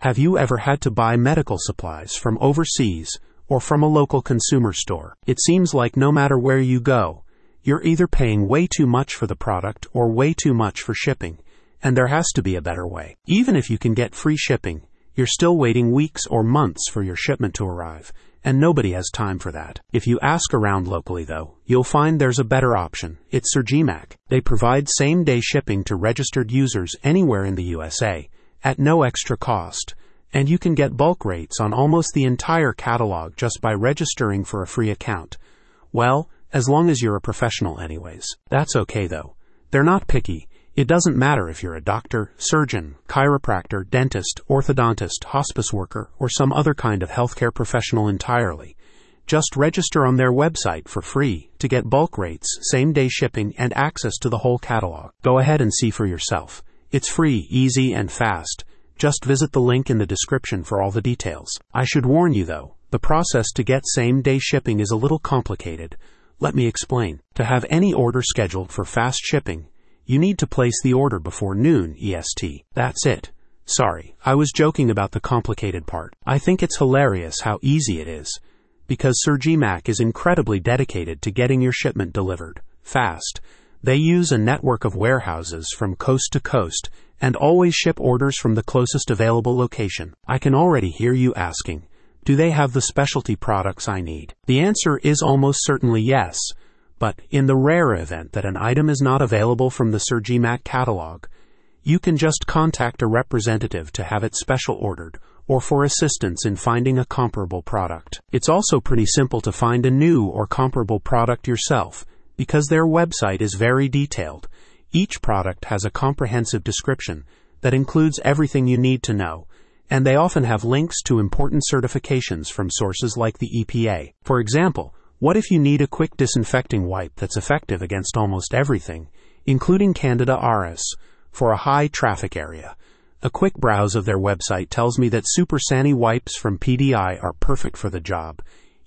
Have you ever had to buy medical supplies from overseas or from a local consumer store? It seems like no matter where you go, you're either paying way too much for the product or way too much for shipping, and there has to be a better way. Even if you can get free shipping, you're still waiting weeks or months for your shipment to arrive, and nobody has time for that. If you ask around locally, though, you'll find there's a better option. It's Surgimac. They provide same-day shipping to registered users anywhere in the USA at no extra cost, and you can get bulk rates on almost the entire catalog just by registering for a free account. Well, as long as you're a professional anyways. That's okay though. They're not picky. It doesn't matter if you're a doctor, surgeon, chiropractor, dentist, orthodontist, hospice worker, or some other kind of healthcare professional entirely. Just register on their website for free to get bulk rates, same-day shipping, and access to the whole catalog. Go ahead and see for yourself. It's free, easy, and fast. Just visit the link in the description for all the details. I should warn you though, the process to get same-day shipping is a little complicated. Let me explain. To have any order scheduled for fast shipping, you need to place the order before noon EST. That's it. Sorry, I was joking about the complicated part. I think it's hilarious how easy it is, because Surgimac is incredibly dedicated to getting your shipment delivered fast. They use a network of warehouses from coast to coast and always ship orders from the closest available location. I can already hear you asking, do they have the specialty products I need? The answer is almost certainly yes, but in the rare event that an item is not available from the Surgimac catalog, you can just contact a representative to have it special ordered or for assistance in finding a comparable product. It's also pretty simple to find a new or comparable product yourself, because their website is very detailed. Each product has a comprehensive description that includes everything you need to know, and they often have links to important certifications from sources like the EPA. For example, what if you need a quick disinfecting wipe that's effective against almost everything, including Candida auris, for a high traffic area? A quick browse of their website tells me that Super Sani wipes from PDI are perfect for the job.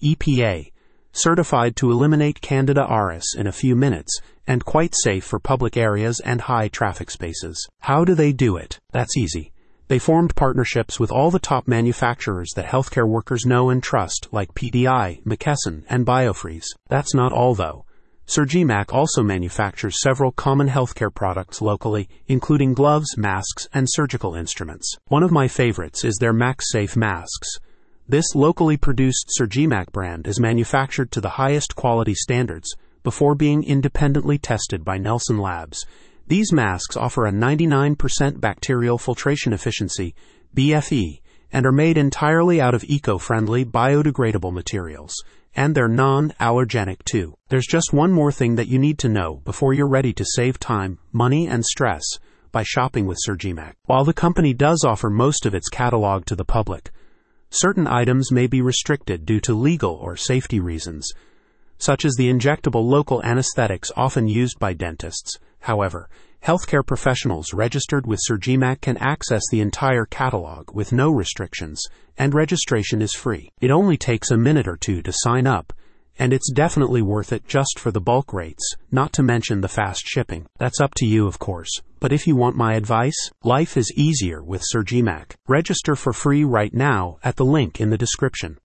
EPA, certified to eliminate Candida auris in a few minutes, and quite safe for public areas and high traffic spaces. How do they do it? That's easy. They formed partnerships with all the top manufacturers that healthcare workers know and trust, like PDI, McKesson, and Biofreeze. That's not all, though. Surgimac also manufactures several common healthcare products locally, including gloves, masks, and surgical instruments. One of my favorites is their MaxSafe masks. This locally produced Surgimac brand is manufactured to the highest quality standards before being independently tested by Nelson Labs. These masks offer a 99% bacterial filtration efficiency, BFE, and are made entirely out of eco-friendly, biodegradable materials. And they're non-allergenic too. There's just one more thing that you need to know before you're ready to save time, money, and stress by shopping with Surgimac. While the company does offer most of its catalog to the public, certain items may be restricted due to legal or safety reasons, such as the injectable local anesthetics often used by dentists. However, healthcare professionals registered with Surgimac can access the entire catalog with no restrictions, and registration is free. It only takes a minute or two to sign up, and it's definitely worth it just for the bulk rates, not to mention the fast shipping. That's up to you, of course. But if you want my advice, life is easier with Surgimac. Register for free right now at the link in the description.